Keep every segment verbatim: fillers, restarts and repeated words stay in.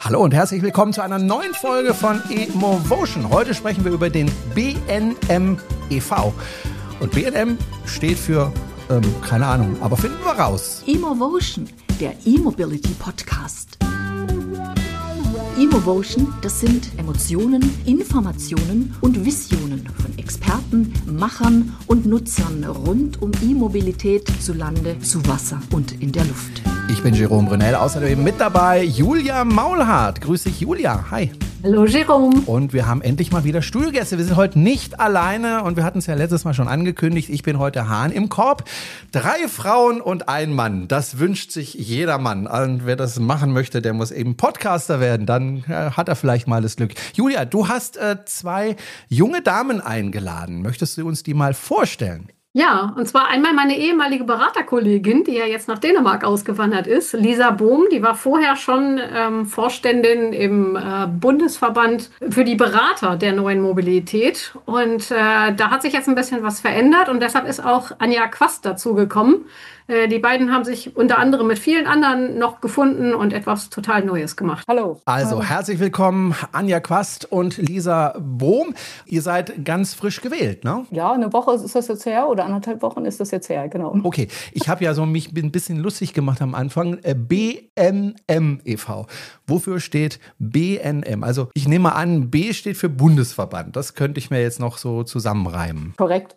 Hallo und herzlich willkommen zu einer neuen Folge von eMovotion. Heute sprechen wir über den B N M e V. Und B N M steht für, ähm, keine Ahnung, aber finden wir raus. eMovotion, der E-Mobility Podcast. eMovotion, das sind Emotionen, Informationen und Visionen von Experten, Machern und Nutzern rund um E-Mobilität zu Lande, zu Wasser und in der Luft. Ich bin Jerome Brunel, außerdem mit dabei Julia Maulhardt. Grüß dich, Julia. Hi. Hallo Jerome. Und wir haben endlich mal wieder Studiogäste. Wir sind heute nicht alleine und wir hatten es ja letztes Mal schon angekündigt. Ich bin heute Hahn im Korb. Drei Frauen und ein Mann. Das wünscht sich jeder Mann. Und wer das machen möchte, der muss eben Podcaster werden. Dann äh, hat er vielleicht mal das Glück. Julia, du hast äh, zwei junge Damen eingeladen. Möchtest du uns die mal vorstellen? Ja, und zwar einmal meine ehemalige Beraterkollegin, die ja jetzt nach Dänemark ausgewandert ist, Lisa Bohm, die war vorher schon ähm, Vorständin im äh, Bundesverband für die Berater der neuen Mobilität. Und äh, da hat sich jetzt ein bisschen was verändert und deshalb ist auch Anja Quast dazugekommen. Äh, die beiden haben sich unter anderem mit vielen anderen noch gefunden und etwas total Neues gemacht. Hallo. Also Hallo. Herzlich willkommen, Anja Quast und Lisa Bohm. Ihr seid ganz frisch gewählt, ne? Ja, eine Woche ist das jetzt her oder anderthalb Wochen ist das jetzt her, genau. Okay, ich habe ja so mich ein bisschen lustig gemacht am Anfang. B N M e V. Wofür steht B N M? Also ich nehme an, B steht für Bundesverband. Das könnte ich mir jetzt noch so zusammenreimen. Korrekt.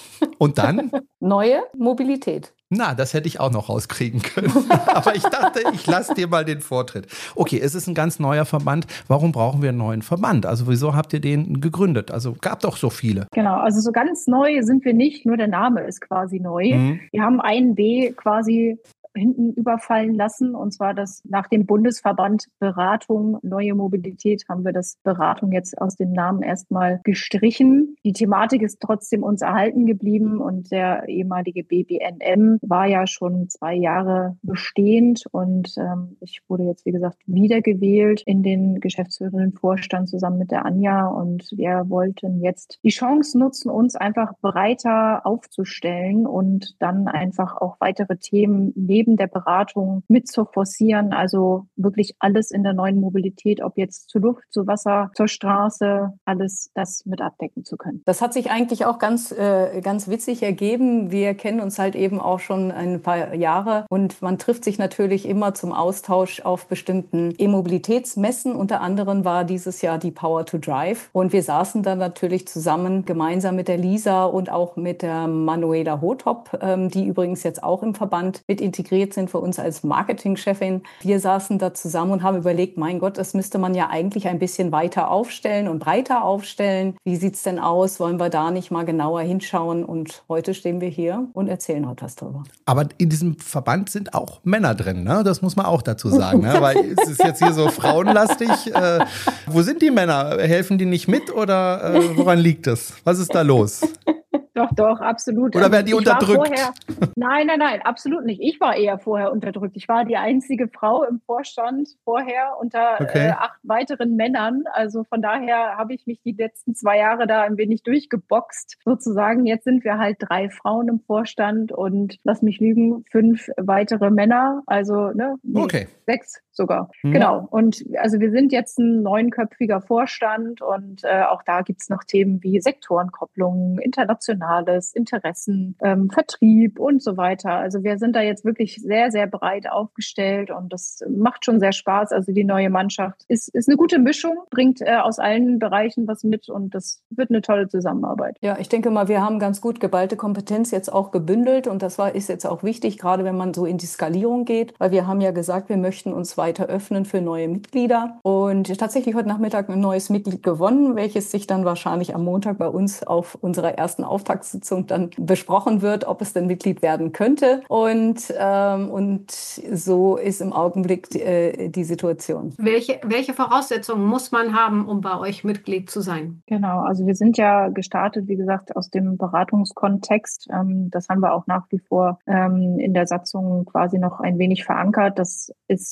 Und dann? Neue Mobilität. Na, das hätte ich auch noch rauskriegen können. Aber ich dachte, ich lasse dir mal den Vortritt. Okay, es ist ein ganz neuer Verband. Warum brauchen wir einen neuen Verband? Also wieso habt ihr den gegründet? Also gab doch so viele. Genau, also so ganz neu sind wir nicht, nur der Name ist quasi neu. Mhm. Wir haben ein B quasi hinten überfallen lassen, und zwar das nach dem Bundesverband Beratung Neue Mobilität haben wir das Beratung jetzt aus dem Namen erstmal gestrichen. Die Thematik ist trotzdem uns erhalten geblieben und der ehemalige B B N M war ja schon zwei Jahre bestehend und ähm, ich wurde jetzt, wie gesagt, wiedergewählt in den geschäftsführenden Vorstand zusammen mit der Anja und wir wollten jetzt die Chance nutzen, uns einfach breiter aufzustellen und dann einfach auch weitere Themen neben der Beratung mit zu forcieren, also wirklich alles in der neuen Mobilität, ob jetzt zur Luft, zu Wasser, zur Straße, alles das mit abdecken zu können. Das hat sich eigentlich auch ganz, äh, ganz witzig ergeben. Wir kennen uns halt eben auch schon ein paar Jahre und man trifft sich natürlich immer zum Austausch auf bestimmten E-Mobilitätsmessen. Unter anderem war dieses Jahr die Power to Drive und wir saßen dann natürlich zusammen gemeinsam mit der Lisa und auch mit der Manuela Hotop, ähm, die übrigens jetzt auch im Verband mit integriert sind für uns als Marketingchefin. Wir saßen da zusammen und haben überlegt, mein Gott, das müsste man ja eigentlich ein bisschen weiter aufstellen und breiter aufstellen. Wie sieht's denn aus? Wollen wir da nicht mal genauer hinschauen? Und heute stehen wir hier und erzählen heute was drüber. Aber in diesem Verband sind auch Männer drin, ne? Das muss man auch dazu sagen, ne? Weil es ist jetzt hier so frauenlastig. Äh, wo sind die Männer? Helfen die nicht mit oder äh, woran liegt es? Was ist da los? Doch, doch, absolut. Oder werden die ich unterdrückt? Vorher, nein, nein, nein, absolut nicht. Ich war eher vorher unterdrückt. Ich war die einzige Frau im Vorstand vorher unter okay. äh, acht weiteren Männern. Also von daher habe ich mich die letzten zwei Jahre da ein wenig durchgeboxt. Sozusagen, jetzt sind wir halt drei Frauen im Vorstand und, lass mich lügen, fünf weitere Männer. Also, ne, nee, okay. sechs sogar. Hm. Genau. Und also wir sind jetzt ein neunköpfiger Vorstand und äh, auch da gibt's noch Themen wie Sektorenkopplung, internationales, Interessen, ähm, Vertrieb und so weiter. Also wir sind da jetzt wirklich sehr, sehr breit aufgestellt und das macht schon sehr Spaß. Also die neue Mannschaft ist, ist eine gute Mischung, bringt äh, aus allen Bereichen was mit und das wird eine tolle Zusammenarbeit. Ja, ich denke mal, wir haben ganz gut geballte Kompetenz jetzt auch gebündelt und das war, ist jetzt auch wichtig, gerade wenn man so in die Skalierung geht, weil wir haben ja gesagt, wir möchten uns weiter öffnen für neue Mitglieder und tatsächlich heute Nachmittag ein neues Mitglied gewonnen, welches sich dann wahrscheinlich am Montag bei uns auf unserer ersten Auftaktssitzung dann besprochen wird, ob es denn Mitglied werden könnte und, ähm, und so ist im Augenblick die, äh, die Situation. Welche, welche Voraussetzungen muss man haben, um bei euch Mitglied zu sein? Genau, also wir sind ja gestartet, wie gesagt, aus dem Beratungskontext. Ähm, das haben wir auch nach wie vor ähm, in der Satzung quasi noch ein wenig verankert. Das ist ähm,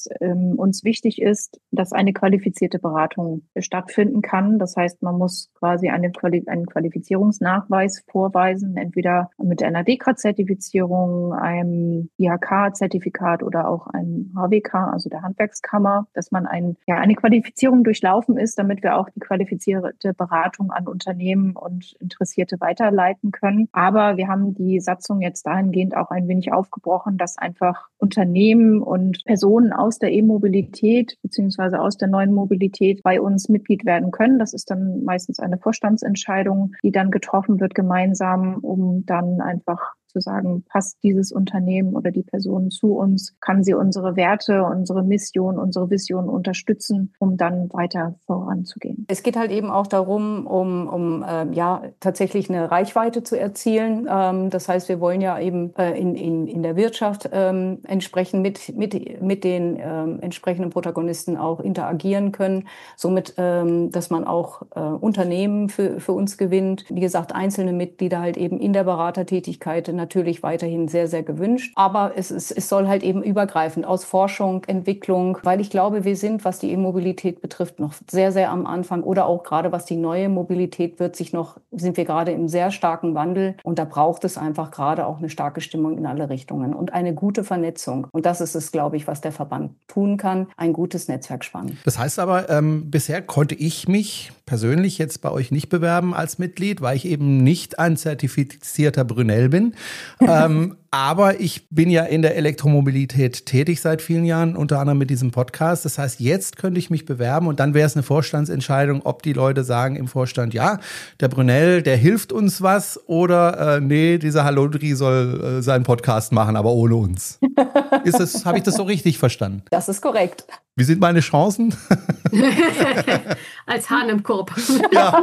ähm, uns wichtig ist, dass eine qualifizierte Beratung stattfinden kann. Das heißt, man muss quasi eine Quali- einen Qualifizierungsnachweis vorweisen, entweder mit einer D E K R A-Zertifizierung, einem I H K-Zertifikat oder auch einem H W K, also der Handwerkskammer, dass man ein, ja, eine Qualifizierung durchlaufen ist, damit wir auch die qualifizierte Beratung an Unternehmen und Interessierte weiterleiten können. Aber wir haben die Satzung jetzt dahingehend auch ein wenig aufgebrochen, dass einfach Unternehmen und Personen aus der E-Mobilität beziehungsweise aus der neuen Mobilität bei uns Mitglied werden können. Das ist dann meistens eine Vorstandsentscheidung, die dann getroffen wird gemeinsam, um dann einfach zu sagen, passt dieses Unternehmen oder die Person zu uns, kann sie unsere Werte, unsere Mission, unsere Vision unterstützen, um dann weiter voranzugehen. Es geht halt eben auch darum, um, um äh, ja tatsächlich eine Reichweite zu erzielen. Ähm, das heißt, wir wollen ja eben äh, in, in, in der Wirtschaft ähm, entsprechend mit, mit, mit den ähm, entsprechenden Protagonisten auch interagieren können. Somit, ähm, dass man auch äh, Unternehmen für, für uns gewinnt. Wie gesagt, einzelne Mitglieder halt eben in der Beratertätigkeit natürlich weiterhin sehr, sehr gewünscht. Aber es, ist, es soll halt eben übergreifend aus Forschung, Entwicklung, weil ich glaube, wir sind, was die E-Mobilität betrifft, noch sehr, sehr am Anfang oder auch gerade was die neue Mobilität wird sich noch, sind wir gerade im sehr starken Wandel und da braucht es einfach gerade auch eine starke Stimmung in alle Richtungen und eine gute Vernetzung. Und das ist es, glaube ich, was der Verband tun kann, ein gutes Netzwerk spannen. Das heißt aber, ähm, bisher konnte ich mich persönlich jetzt bei euch nicht bewerben als Mitglied, weil ich eben nicht ein zertifizierter Brunel bin. ähm, aber ich bin ja in der Elektromobilität tätig seit vielen Jahren, unter anderem mit diesem Podcast. Das heißt, jetzt könnte ich mich bewerben und dann wäre es eine Vorstandsentscheidung, ob die Leute sagen im Vorstand, ja, der Brunel, der hilft uns was oder äh, nee, dieser Hallodri soll äh, seinen Podcast machen, aber ohne uns. Ist das, habe ich das so richtig verstanden? Das ist korrekt. Wie sind meine Chancen? Als Hahn im Korb. Ja.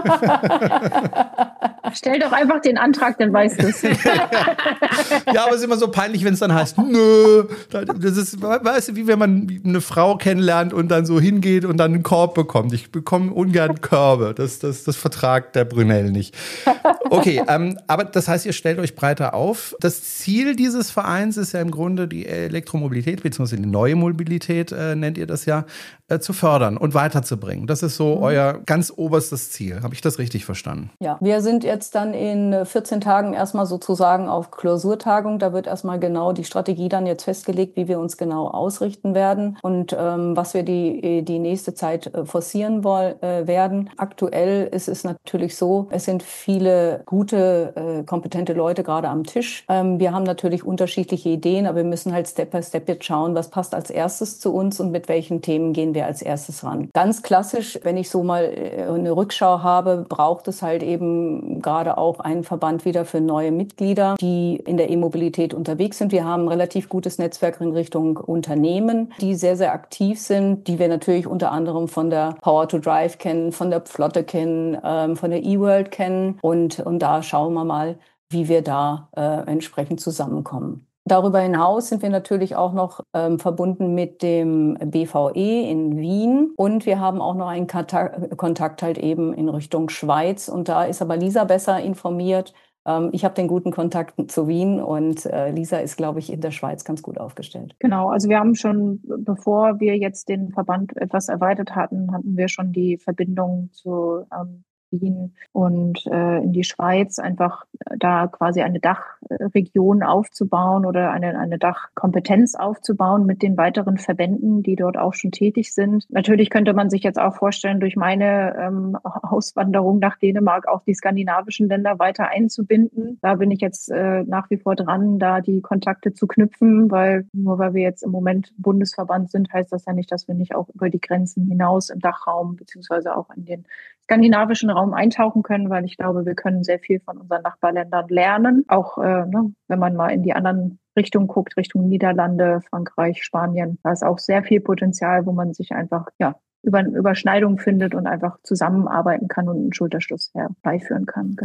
Stell doch einfach den Antrag, dann weißt du es. Ja, aber es ist immer so peinlich, wenn es dann heißt, nö. Das ist, weißt du, wie wenn man eine Frau kennenlernt und dann so hingeht und dann einen Korb bekommt. Ich bekomme ungern Körbe. Das, das, das vertragt der Brunel nicht. Okay, ähm, aber das heißt, ihr stellt euch breiter auf. Das Ziel dieses Vereins ist ja im Grunde die Elektromobilität, beziehungsweise die neue Mobilität, äh, nennt ihr das ja, äh, zu fördern und weiterzubringen. Das ist so euer ganz oberstes Ziel. Habe ich das richtig verstanden? Ja, wir sind jetzt dann in vierzehn Tagen erstmal sozusagen auf Klausurtagung. Da wird erstmal genau die Strategie dann jetzt festgelegt, wie wir uns genau ausrichten werden und ähm, was wir die, die nächste Zeit äh, forcieren wollen, äh, werden. Aktuell ist es natürlich so, es sind viele gute, äh, kompetente Leute gerade am Tisch. Ähm, wir haben natürlich unterschiedliche Ideen, aber wir müssen halt Step by Step jetzt schauen, was passt als erstes zu uns und mit welchen Themen gehen wir als erstes ran. Ganz klassisch, wenn ich so mal eine Rückschau habe, braucht es halt eben gerade auch einen Verband wieder für neue Mitglieder, die in der E-Mobilität unterwegs sind. Wir haben ein relativ gutes Netzwerk in Richtung Unternehmen, die sehr, sehr aktiv sind, die wir natürlich unter anderem von der Power to Drive kennen, von der Pflotte kennen, ähm, von der eWorld kennen und, und da schauen wir mal, wie wir da äh, entsprechend zusammenkommen. Darüber hinaus sind wir natürlich auch noch ähm, verbunden mit dem B V E in Wien und wir haben auch noch einen Kontakt, Kontakt halt eben in Richtung Schweiz und da ist aber Lisa besser informiert. Ähm, ich habe den guten Kontakt zu Wien und äh, Lisa ist, glaube ich, in der Schweiz ganz gut aufgestellt. Genau, also wir haben schon, bevor wir jetzt den Verband etwas erweitert hatten, hatten wir schon die Verbindung zu ähm, Wien und äh, in die Schweiz, einfach da quasi eine Dachregion aufzubauen oder eine, eine Dachkompetenz aufzubauen mit den weiteren Verbänden, die dort auch schon tätig sind. Natürlich könnte man sich jetzt auch vorstellen, durch meine ähm, Auswanderung nach Dänemark auch die skandinavischen Länder weiter einzubinden. Da bin ich jetzt äh, nach wie vor dran, da die Kontakte zu knüpfen, weil nur weil wir jetzt im Moment Bundesverband sind, heißt das ja nicht, dass wir nicht auch über die Grenzen hinaus im Dachraum beziehungsweise auch in den skandinavischen Raum eintauchen können, weil ich glaube, wir können sehr viel von unseren Nachbarländern lernen. Auch äh, ne, wenn man mal in die anderen Richtungen guckt, Richtung Niederlande, Frankreich, Spanien, da ist auch sehr viel Potenzial, wo man sich einfach ja über Überschneidungen findet und einfach zusammenarbeiten kann und einen Schulterschluss herbeiführen kann. Genau.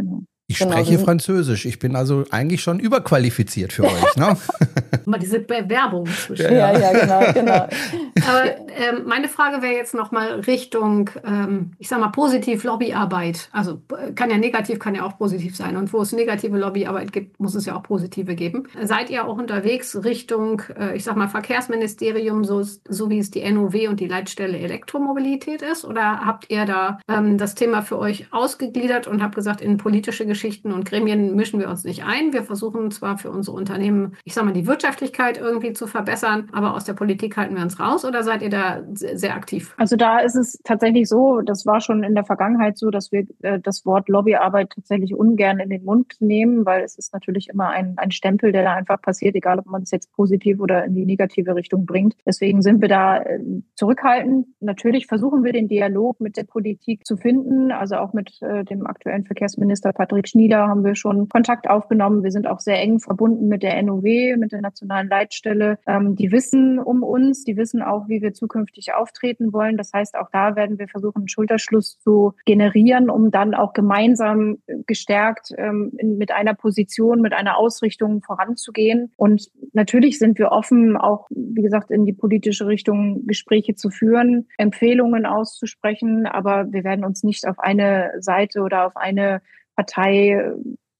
Ich Genau, spreche Französisch. Ich bin also eigentlich schon überqualifiziert für euch. Ne? Mal diese Bewerbung zwischen. Ja, ja, genau, genau. Aber ähm, meine Frage wäre jetzt nochmal Richtung, ähm, ich sag mal, positiv Lobbyarbeit. Also kann ja negativ, kann ja auch positiv sein. Und wo es negative Lobbyarbeit gibt, muss es ja auch positive geben. Seid ihr auch unterwegs Richtung, äh, ich sag mal, Verkehrsministerium, so, so wie es die N O W und die Leitstelle Elektromobilität ist? Oder habt ihr da ähm, das Thema für euch ausgegliedert und habt gesagt, in politische Geschichten und Gremien mischen wir uns nicht ein? Wir versuchen zwar für unsere Unternehmen, ich sag mal, die Wirtschaftlichkeit irgendwie zu verbessern, aber aus der Politik halten wir uns raus, oder seid ihr da sehr, sehr aktiv? Also da ist es tatsächlich so, das war schon in der Vergangenheit so, dass wir äh, das Wort Lobbyarbeit tatsächlich ungern in den Mund nehmen, weil es ist natürlich immer ein, ein Stempel, der da einfach passiert, egal ob man es jetzt positiv oder in die negative Richtung bringt. Deswegen sind wir da äh, zurückhaltend. Natürlich versuchen wir den Dialog mit der Politik zu finden, also auch mit äh, dem aktuellen Verkehrsminister Patrick Schnieder haben wir schon Kontakt aufgenommen. Wir sind auch sehr eng verbunden mit der N O W, mit der nationalen Leitstelle. Ähm, die wissen um uns, die wissen auch, wie wir zukünftig auftreten wollen. Das heißt, auch da werden wir versuchen, einen Schulterschluss zu generieren, um dann auch gemeinsam gestärkt ähm, in, mit einer Position, mit einer Ausrichtung voranzugehen. Und natürlich sind wir offen, auch, wie gesagt, in die politische Richtung Gespräche zu führen, Empfehlungen auszusprechen. Aber wir werden uns nicht auf eine Seite oder auf eine Partei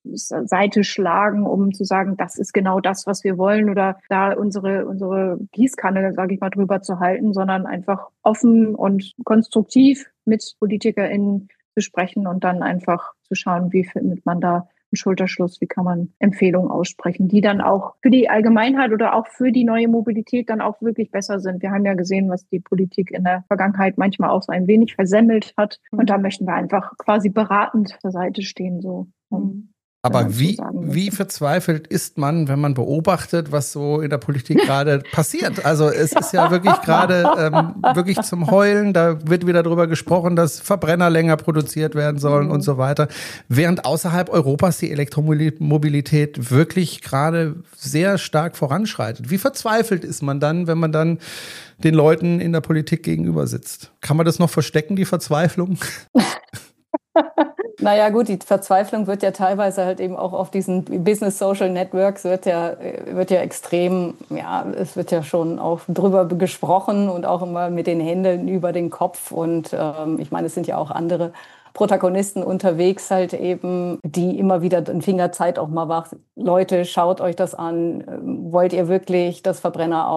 Seite schlagen, um zu sagen, das ist genau das, was wir wollen, oder da unsere unsere Gießkanne, sage ich mal, drüber zu halten, sondern einfach offen und konstruktiv mit PolitikerInnen zu sprechen und dann einfach zu schauen, wie findet man da einen Schulterschluss, wie kann man Empfehlungen aussprechen, die dann auch für die Allgemeinheit oder auch für die neue Mobilität dann auch wirklich besser sind. Wir haben ja gesehen, was die Politik in der Vergangenheit manchmal auch so ein wenig versemmelt hat, und da möchten wir einfach quasi beratend zur Seite stehen, so. Mhm. Aber wie, wie verzweifelt ist man, wenn man beobachtet, was so in der Politik gerade passiert? Also es ist ja wirklich gerade ähm, wirklich zum Heulen. Da wird wieder darüber gesprochen, dass Verbrenner länger produziert werden sollen mhm. und so weiter. Während außerhalb Europas die Elektromobilität wirklich gerade sehr stark voranschreitet. Wie verzweifelt ist man dann, wenn man dann den Leuten in der Politik gegenüber sitzt? Kann man das noch verstecken, die Verzweiflung? Naja gut, die Verzweiflung wird ja teilweise halt eben auch auf diesen Business Social Networks wird ja, wird ja extrem, ja, es wird ja schon auch drüber gesprochen und auch immer mit den Händen über den Kopf, und ähm, ich meine, es sind ja auch andere Protagonisten unterwegs halt eben, die immer wieder den Finger Zeit auch mal macht. Leute, schaut euch das an. Wollt ihr wirklich das Verbrenner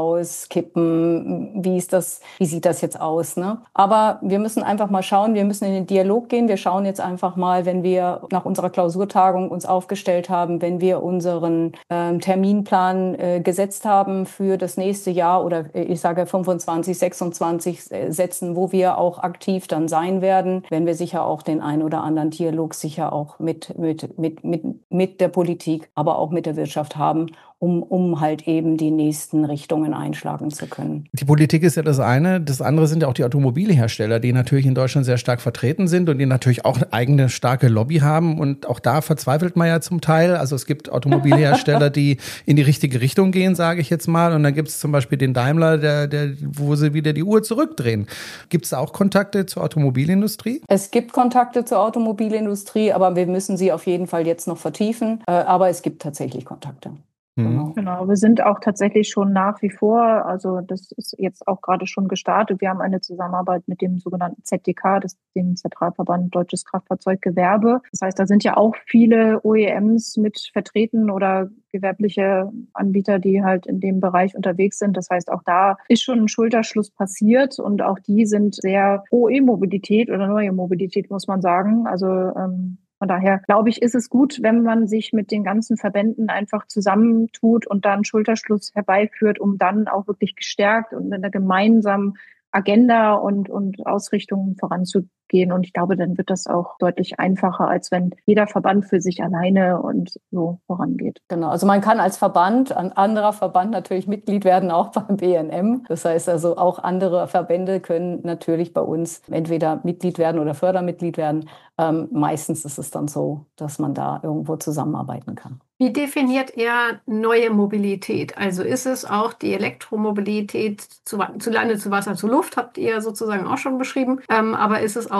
auskippen? Wie ist das, wie sieht das jetzt aus, ne? Aber wir müssen einfach mal schauen, wir müssen in den Dialog gehen. Wir schauen jetzt einfach mal, wenn wir nach unserer Klausurtagung uns aufgestellt haben, wenn wir unseren ähm, Terminplan äh, gesetzt haben für das nächste Jahr, oder ich sage fünfundzwanzig, sechsundzwanzig äh, setzen, wo wir auch aktiv dann sein werden, wenn wir sicher auch den einen oder anderen Dialog sicher auch mit, mit, mit, mit, mit der Politik, aber auch mit der Wirtschaft haben, um, um halt eben die nächsten Richtungen einschlagen zu können. Die Politik ist ja das eine. Das andere sind ja auch die Automobilhersteller, die natürlich in Deutschland sehr stark vertreten sind und die natürlich auch eine eigene starke Lobby haben. Und auch da verzweifelt man ja zum Teil. Also es gibt Automobilhersteller, die in die richtige Richtung gehen, sage ich jetzt mal. Und dann gibt es zum Beispiel den Daimler, der, der, wo sie wieder die Uhr zurückdrehen. Gibt es da auch Kontakte zur Automobilindustrie? Es gibt Kontakte zur Automobilindustrie, aber wir müssen sie auf jeden Fall jetzt noch vertiefen. Aber es gibt tatsächlich Kontakte. Genau. genau, wir sind auch tatsächlich schon nach wie vor, also das ist jetzt auch gerade schon gestartet. Wir haben eine Zusammenarbeit mit dem sogenannten Z D K, das ist dem Zentralverband Deutsches Kraftfahrzeuggewerbe. Das heißt, da sind ja auch viele O E Ms mit vertreten oder gewerbliche Anbieter, die halt in dem Bereich unterwegs sind. Das heißt, auch da ist schon ein Schulterschluss passiert, und auch die sind sehr pro E-Mobilität oder neue Mobilität, muss man sagen. Also ähm, Von daher, glaube ich, ist es gut, wenn man sich mit den ganzen Verbänden einfach zusammentut und dann Schulterschluss herbeiführt, um dann auch wirklich gestärkt und mit einer gemeinsamen Agenda und, und Ausrichtung voranzugehen. Und ich glaube, dann wird das auch deutlich einfacher, als wenn jeder Verband für sich alleine und so vorangeht. Genau, also man kann als Verband, ein anderer Verband natürlich Mitglied werden, auch beim B N M. Das heißt also, auch andere Verbände können natürlich bei uns entweder Mitglied werden oder Fördermitglied werden. Ähm, meistens ist es dann so, dass man da irgendwo zusammenarbeiten kann. Wie definiert er neue Mobilität? Also ist es auch die Elektromobilität zu, zu Lande, zu Wasser, zu Luft, habt ihr sozusagen auch schon beschrieben. Ähm, aber ist es auch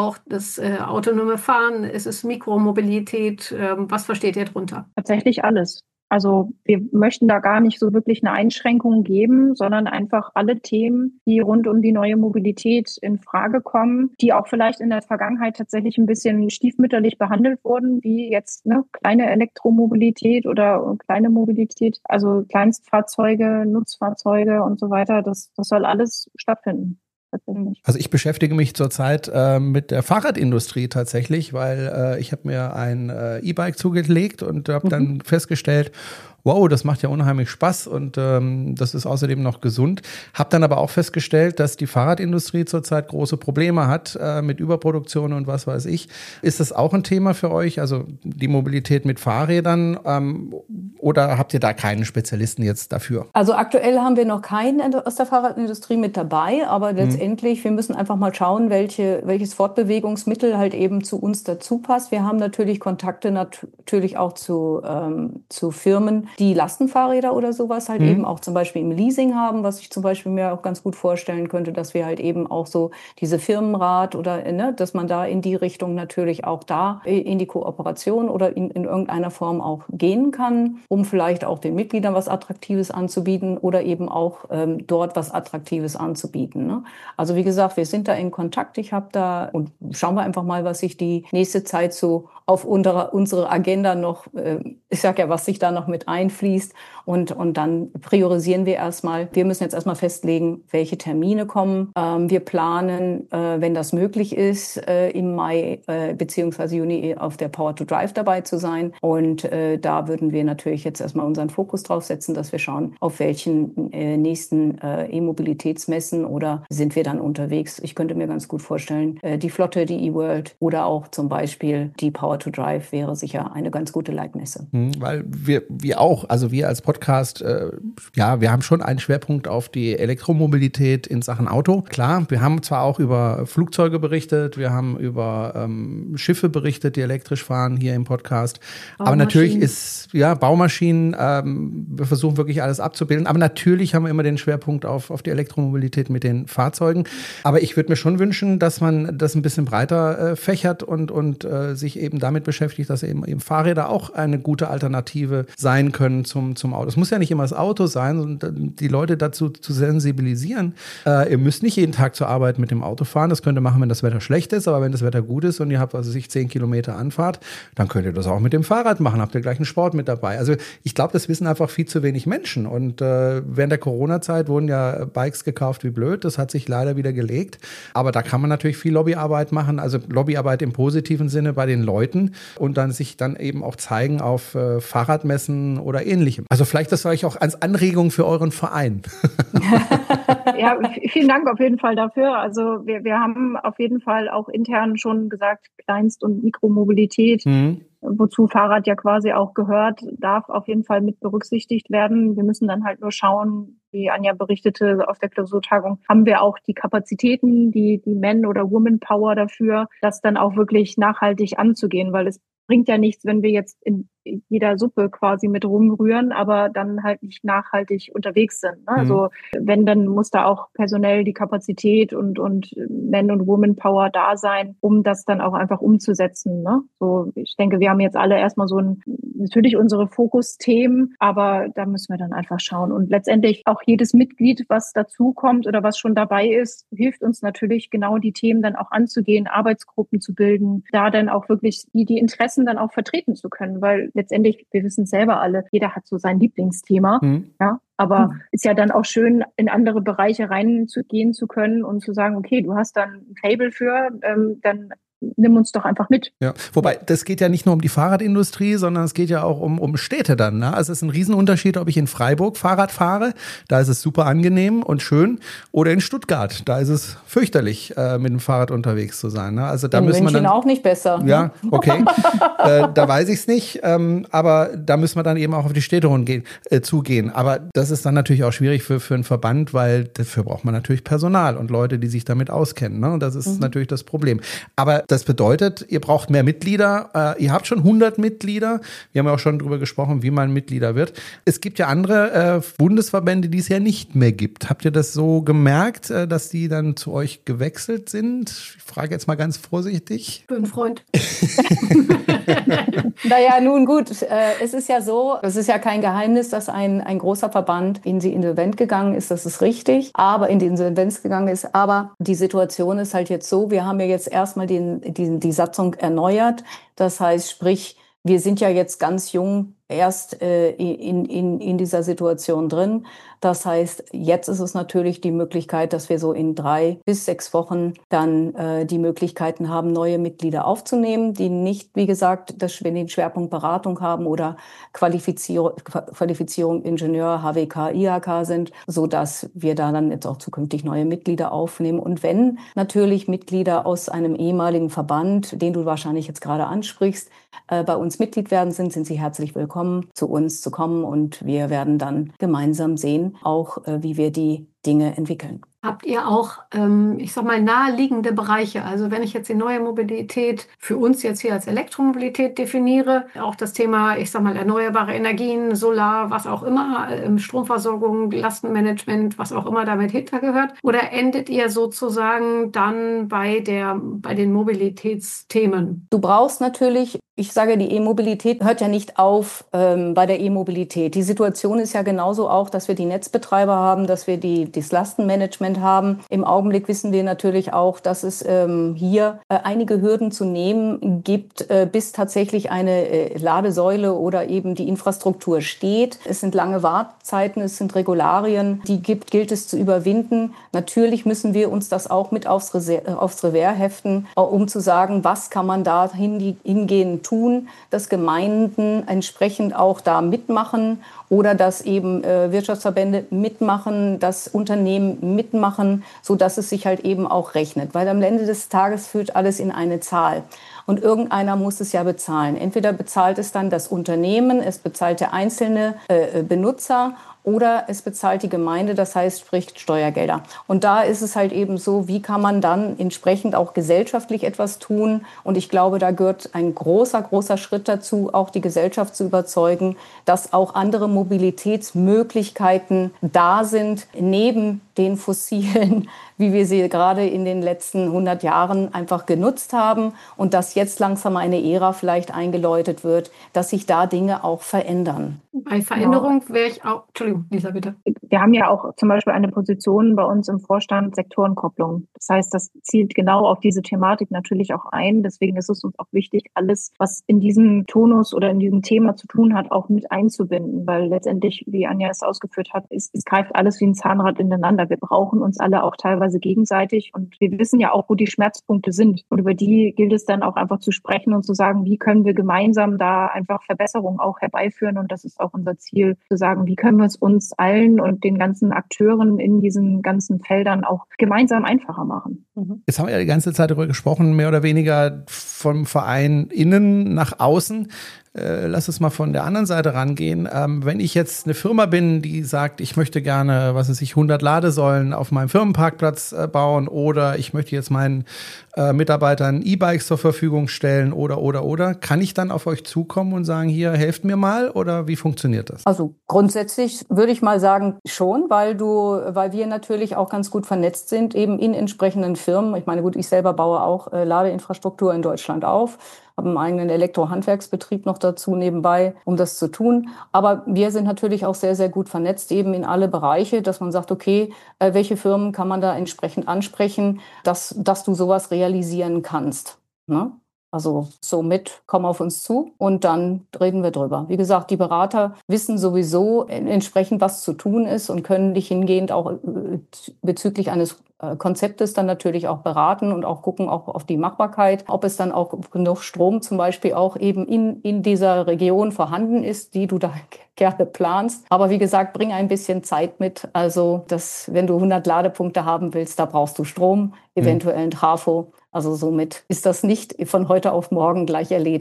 auch das äh, autonome Fahren? Ist es Mikromobilität? Ähm, was versteht ihr drunter? Tatsächlich alles. Also wir möchten da gar nicht so wirklich eine Einschränkung geben, sondern einfach alle Themen, die rund um die neue Mobilität in Frage kommen, die auch vielleicht in der Vergangenheit tatsächlich ein bisschen stiefmütterlich behandelt wurden, wie jetzt ne, kleine Elektromobilität oder kleine Mobilität, also Kleinstfahrzeuge, Nutzfahrzeuge und so weiter. Das, das soll alles stattfinden. Also ich beschäftige mich zurzeit äh, mit der Fahrradindustrie tatsächlich, weil äh, ich habe mir ein äh, E-Bike zugelegt und habe mhm. dann festgestellt, wow, das macht ja unheimlich Spaß und ähm, das ist außerdem noch gesund. Hab dann aber auch festgestellt, dass die Fahrradindustrie zurzeit große Probleme hat äh, mit Überproduktion und was weiß ich. Ist das auch ein Thema für euch, also die Mobilität mit Fahrrädern ähm, oder habt ihr da keinen Spezialisten jetzt dafür? Also aktuell haben wir noch keinen aus der Fahrradindustrie mit dabei, aber letztendlich, hm. wir müssen einfach mal schauen, welche, welches Fortbewegungsmittel halt eben zu uns dazu passt. Wir haben natürlich Kontakte nat- natürlich auch zu, ähm, zu Firmen, die Lastenfahrräder oder sowas halt mhm. eben auch zum Beispiel im Leasing haben, was ich zum Beispiel mir auch ganz gut vorstellen könnte, dass wir halt eben auch so diese Firmenrat oder, ne, dass man da in die Richtung natürlich auch da in die Kooperation oder in, in irgendeiner Form auch gehen kann, um vielleicht auch den Mitgliedern was Attraktives anzubieten oder eben auch ähm, dort was Attraktives anzubieten. Ne? Also wie gesagt, wir sind da in Kontakt. Ich habe da und schauen wir einfach mal, was sich die nächste Zeit so auf unsere, unsere Agenda noch, äh, ich sag ja, was sich da noch mit einfließt und, und dann priorisieren wir erstmal. Wir müssen jetzt erstmal festlegen, welche Termine kommen. Ähm, wir planen, äh, wenn das möglich ist, äh, im Mai äh, beziehungsweise Juni auf der Power to Drive dabei zu sein und äh, da würden wir natürlich jetzt erstmal unseren Fokus drauf setzen, dass wir schauen, auf welchen äh, nächsten äh, E-Mobilitätsmessen oder sind wir dann unterwegs. Ich könnte mir ganz gut vorstellen, äh, die Flotte, die E-World oder auch zum Beispiel die Power to Drive wäre sicher eine ganz gute Leitmesse. Hm, weil wir, wir auch, also wir als Podcast, äh, ja, wir haben schon einen Schwerpunkt auf die Elektromobilität in Sachen Auto. Klar, wir haben zwar auch über Flugzeuge berichtet, wir haben über ähm, Schiffe berichtet, die elektrisch fahren hier im Podcast. Aber natürlich ist, ja, Baumaschinen, ähm, wir versuchen wirklich alles abzubilden. Aber natürlich haben wir immer den Schwerpunkt auf, auf die Elektromobilität mit den Fahrzeugen. Aber ich würde mir schon wünschen, dass man das ein bisschen breiter äh, fächert und, und äh, sich eben damit beschäftigt, dass eben, eben Fahrräder auch eine gute Alternative sein können zum, zum Auto. Es muss ja nicht immer das Auto sein, sondern die Leute dazu zu sensibilisieren. Äh, ihr müsst nicht jeden Tag zur Arbeit mit dem Auto fahren. Das könnt ihr machen, wenn das Wetter schlecht ist. Aber wenn das Wetter gut ist und ihr habt, was weiß ich, zehn Kilometer Anfahrt, dann könnt ihr das auch mit dem Fahrrad machen. Habt ihr gleich einen Sport mit dabei. Also ich glaube, das wissen einfach viel zu wenig Menschen. Und äh, während der Corona-Zeit wurden ja Bikes gekauft wie blöd. Das hat sich leider wieder gelegt. Aber da kann man natürlich viel Lobbyarbeit machen. Also Lobbyarbeit im positiven Sinne bei den Leuten und dann sich dann eben auch zeigen auf äh, Fahrradmessen oder ähnlichem. Also vielleicht das euch auch als Anregung für euren Verein. Ja, vielen Dank auf jeden Fall dafür. Also wir, wir haben auf jeden Fall auch intern schon gesagt, Kleinst- und Mikromobilität, mhm. wozu Fahrrad ja quasi auch gehört, darf auf jeden Fall mit berücksichtigt werden. Wir müssen dann halt nur schauen, wie Anja berichtete auf der Klausurtagung, haben wir auch die Kapazitäten, die, die Men- oder Woman-Power dafür, das dann auch wirklich nachhaltig anzugehen, weil es bringt ja nichts, wenn wir jetzt in jeder Suppe quasi mit rumrühren, aber dann halt nicht nachhaltig unterwegs sind. Ne? Mhm. Also wenn, dann muss da auch personell die Kapazität und, und Men- und Woman-Power da sein, um das dann auch einfach umzusetzen. Ne? So, ich denke, wir haben jetzt alle erstmal so ein, natürlich unsere Fokusthemen, aber da müssen wir dann einfach schauen. Und letztendlich auch jedes Mitglied, was dazukommt oder was schon dabei ist, hilft uns natürlich genau die Themen dann auch anzugehen, Arbeitsgruppen zu bilden, da dann auch wirklich die, die Interessen dann auch vertreten zu können, weil letztendlich, wir wissen selber alle, jeder hat so sein Lieblingsthema, mhm. ja, aber mhm. ist ja dann auch schön, in andere Bereiche reinzugehen zu können und zu sagen, okay, du hast dann ein Faible für, ähm, dann nimm uns doch einfach mit. Ja, wobei, das geht ja nicht nur um die Fahrradindustrie, sondern es geht ja auch um, um Städte dann. Ne? Also es ist ein Riesenunterschied, ob ich in Freiburg Fahrrad fahre, da ist es super angenehm und schön, oder in Stuttgart, da ist es fürchterlich, äh, mit dem Fahrrad unterwegs zu sein. Ne? Also da in müssen München wir dann auch nicht besser. Ja, okay. äh, da weiß ich es nicht, ähm, aber da müssen wir dann eben auch auf die Städte gehen, äh, zugehen. Aber das ist dann natürlich auch schwierig für, für einen Verband, weil dafür braucht man natürlich Personal und Leute, die sich damit auskennen. Ne? Und das ist mhm. natürlich das Problem. Aber Das bedeutet, ihr braucht mehr Mitglieder. Äh, ihr habt schon hundert Mitglieder. Wir haben ja auch schon drüber gesprochen, wie man Mitglieder wird. Es gibt ja andere äh, Bundesverbände, die es ja nicht mehr gibt. Habt ihr das so gemerkt, äh, dass die dann zu euch gewechselt sind? Ich frage jetzt mal ganz vorsichtig. Für einen Freund. Naja, nun gut, äh, es ist ja so, es ist ja kein Geheimnis, dass ein, ein großer Verband in die Insolvenz gegangen ist, das ist richtig, aber in die Insolvenz gegangen ist. Aber die Situation ist halt jetzt so, wir haben ja jetzt erstmal den, die, die Satzung erneuert. Das heißt, sprich, wir sind ja jetzt ganz jung erst äh, in, in, in dieser Situation drin. Das heißt, jetzt ist es natürlich die Möglichkeit, dass wir so in drei bis sechs Wochen dann äh, die Möglichkeiten haben, neue Mitglieder aufzunehmen, die nicht, wie gesagt, das, den Schwerpunkt Beratung haben oder Qualifizierung, Qualifizierung Ingenieur, H W K, I H K sind, so dass wir da dann jetzt auch zukünftig neue Mitglieder aufnehmen. Und wenn natürlich Mitglieder aus einem ehemaligen Verband, den du wahrscheinlich jetzt gerade ansprichst, äh, bei uns Mitglied werden sind, sind sie herzlich willkommen, zu uns zu kommen, und wir werden dann gemeinsam sehen, auch äh, wie wir die Dinge entwickeln. Habt ihr auch, ähm, ich sag mal, naheliegende Bereiche? Also wenn ich jetzt die neue Mobilität für uns jetzt hier als Elektromobilität definiere, auch das Thema, ich sag mal, erneuerbare Energien, Solar, was auch immer, ähm, Stromversorgung, Lastenmanagement, was auch immer damit hintergehört, oder endet ihr sozusagen dann bei der, bei den Mobilitätsthemen? Du brauchst natürlich, ich sage, die E-Mobilität hört ja nicht auf ähm, bei der E-Mobilität. Die Situation ist ja genauso auch, dass wir die Netzbetreiber haben, dass wir die, das Lastenmanagement haben. Im Augenblick wissen wir natürlich auch, dass es ähm, hier äh, einige Hürden zu nehmen gibt, äh, bis tatsächlich eine äh, Ladesäule oder eben die Infrastruktur steht. Es sind lange Wartezeiten, es sind Regularien, die gibt, gilt es zu überwinden. Natürlich müssen wir uns das auch mit aufs, Reser- aufs Revers heften, äh, um zu sagen, was kann man da hin, hingehen tun, dass Gemeinden entsprechend auch da mitmachen oder dass eben äh, Wirtschaftsverbände mitmachen, dass Unternehmen mitmachen, so dass es sich halt eben auch rechnet. Weil am Ende des Tages führt alles in eine Zahl. Und irgendeiner muss es ja bezahlen. Entweder bezahlt es dann das Unternehmen, es bezahlt der einzelne äh, Benutzer, oder es bezahlt die Gemeinde, das heißt, spricht Steuergelder. Und da ist es halt eben so, wie kann man dann entsprechend auch gesellschaftlich etwas tun? Und ich glaube, da gehört ein großer, großer Schritt dazu, auch die Gesellschaft zu überzeugen, dass auch andere Mobilitätsmöglichkeiten da sind, neben den fossilen, wie wir sie gerade in den letzten hundert Jahren einfach genutzt haben, und dass jetzt langsam eine Ära vielleicht eingeläutet wird, dass sich da Dinge auch verändern. Bei Veränderung wäre ich auch, Entschuldigung, Lisa, bitte. Wir haben ja auch zum Beispiel eine Position bei uns im Vorstand Sektorenkopplung. Das heißt, das zielt genau auf diese Thematik natürlich auch ein. Deswegen ist es uns auch wichtig, alles, was in diesem Tonus oder in diesem Thema zu tun hat, auch mit einzubinden. Weil letztendlich, wie Anja es ausgeführt hat, es, es greift alles wie ein Zahnrad ineinander. Wir brauchen uns alle auch teilweise gegenseitig. Und wir wissen ja auch, wo die Schmerzpunkte sind. Und über die gilt es dann auch einfach zu sprechen und zu sagen, wie können wir gemeinsam da einfach Verbesserungen auch herbeiführen. Und das ist auch unser Ziel, zu sagen, wie können wir es uns allen und den ganzen Akteuren in diesen ganzen Feldern auch gemeinsam einfacher machen. Jetzt haben wir ja die ganze Zeit darüber gesprochen, mehr oder weniger vom Verein innen nach außen. Äh, lass uns mal von der anderen Seite rangehen. Ähm, wenn ich jetzt eine Firma bin, die sagt, ich möchte gerne, was weiß ich, hundert Ladesäulen auf meinem Firmenparkplatz äh, bauen, oder ich möchte jetzt meinen äh, Mitarbeitern E-Bikes zur Verfügung stellen, oder, oder, oder, kann ich dann auf euch zukommen und sagen, hier, helft mir mal, oder wie funktioniert das? Also grundsätzlich würde ich mal sagen, schon, weil du, weil wir natürlich auch ganz gut vernetzt sind, eben in entsprechenden Firmen. Ich meine, gut, ich selber baue auch äh, Ladeinfrastruktur in Deutschland auf, habe einen eigenen Elektrohandwerksbetrieb noch dazu nebenbei, um das zu tun. Aber wir sind natürlich auch sehr, sehr gut vernetzt eben in alle Bereiche, dass man sagt, okay, äh, welche Firmen kann man da entsprechend ansprechen, dass, dass du sowas realisieren kannst, ne? Also somit komm auf uns zu und dann reden wir drüber. Wie gesagt, die Berater wissen sowieso entsprechend, was zu tun ist, und können dich hingehend auch bezüglich eines Konzeptes dann natürlich auch beraten und auch gucken auch auf die Machbarkeit, ob es dann auch genug Strom zum Beispiel auch eben in, in dieser Region vorhanden ist, die du da gerne planst. Aber wie gesagt, bring ein bisschen Zeit mit. Also, dass, wenn du hundert Ladepunkte haben willst, da brauchst du Strom, eventuell ein Trafo. Also somit ist das nicht von heute auf morgen gleich erledigt.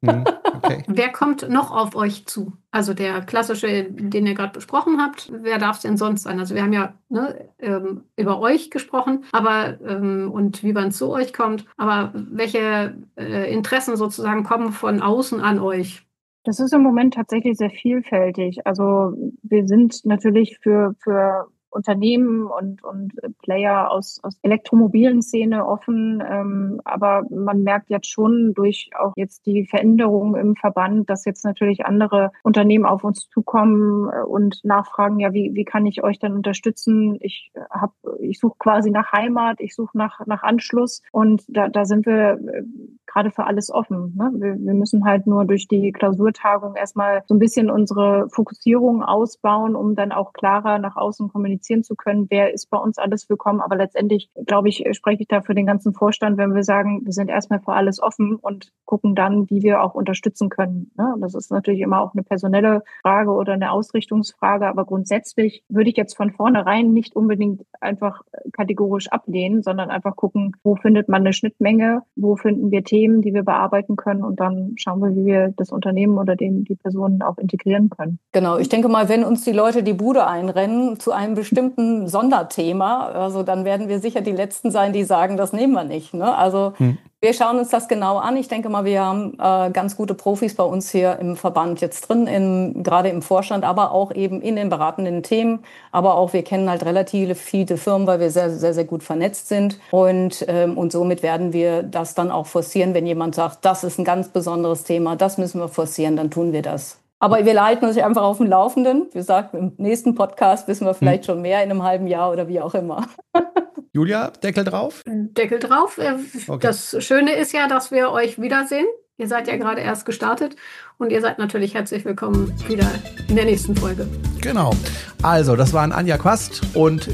Okay. Wer kommt noch auf euch zu? Also der klassische, den ihr gerade besprochen habt, wer darf es denn sonst sein? Also wir haben ja ne, ähm, über euch gesprochen, aber ähm, und wie man zu euch kommt, aber welche äh, Interessen sozusagen kommen von außen an euch? Das ist im Moment tatsächlich sehr vielfältig. Also wir sind natürlich für, für Unternehmen und, und Player aus, aus elektromobilen Szene offen. Ähm, aber man merkt jetzt schon durch auch jetzt die Veränderungen im Verband, dass jetzt natürlich andere Unternehmen auf uns zukommen und nachfragen, ja, wie, wie kann ich euch denn unterstützen? Ich hab, ich suche quasi nach Heimat, ich suche nach, nach Anschluss und da, da sind wir gerade für alles offen. Ne? Wir, wir müssen halt nur durch die Klausurtagung erstmal so ein bisschen unsere Fokussierung ausbauen, um dann auch klarer nach außen kommunizieren zu können, wer ist bei uns alles willkommen. Aber letztendlich, glaube ich, spreche ich da für den ganzen Vorstand, wenn wir sagen, wir sind erstmal für alles offen und gucken dann, wie wir auch unterstützen können. Ne? Das ist natürlich immer auch eine personelle Frage oder eine Ausrichtungsfrage, aber grundsätzlich würde ich jetzt von vornherein nicht unbedingt einfach kategorisch ablehnen, sondern einfach gucken, wo findet man eine Schnittmenge, wo finden wir Themen, die wir bearbeiten können und dann schauen wir, wie wir das Unternehmen oder den, die Personen auch integrieren können. Genau, ich denke mal, wenn uns die Leute die Bude einrennen zu einem bestimmten Sonderthema, also dann werden wir sicher die Letzten sein, die sagen, das nehmen wir nicht. Ne? Also hm. wir schauen uns das genau an. Ich denke mal, wir haben äh, ganz gute Profis bei uns hier im Verband jetzt drin, in, gerade im Vorstand, aber auch eben in den beratenden Themen. Aber auch wir kennen halt relativ viele Firmen, weil wir sehr, sehr, sehr gut vernetzt sind. Und, ähm, und somit werden wir das dann auch forcieren, wenn jemand sagt, das ist ein ganz besonderes Thema, das müssen wir forcieren, dann tun wir das. Aber wir halten uns einfach auf dem Laufenden. Wie gesagt, im nächsten Podcast wissen wir vielleicht hm. schon mehr in einem halben Jahr oder wie auch immer. Julia, Deckel drauf? Deckel drauf. Okay. Das Schöne ist ja, dass wir euch wiedersehen. Ihr seid ja gerade erst gestartet und ihr seid natürlich herzlich willkommen wieder in der nächsten Folge. Genau. Also, das waren Anja Quast und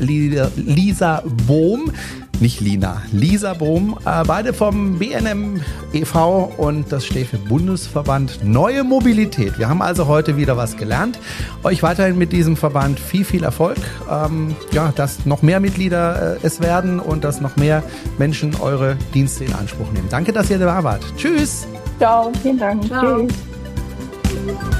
Lisa Bohm. Nicht Lina, Lisa Bohm, äh, beide vom B N M e V und das steht für Bundesverband Neue Mobilität. Wir haben also heute wieder was gelernt. Euch weiterhin mit diesem Verband viel, viel Erfolg. Ähm, ja, dass noch mehr Mitglieder äh, es werden und dass noch mehr Menschen eure Dienste in Anspruch nehmen. Danke, dass ihr da wart. Tschüss. Ciao. Vielen Dank. Ciao. Tschüss.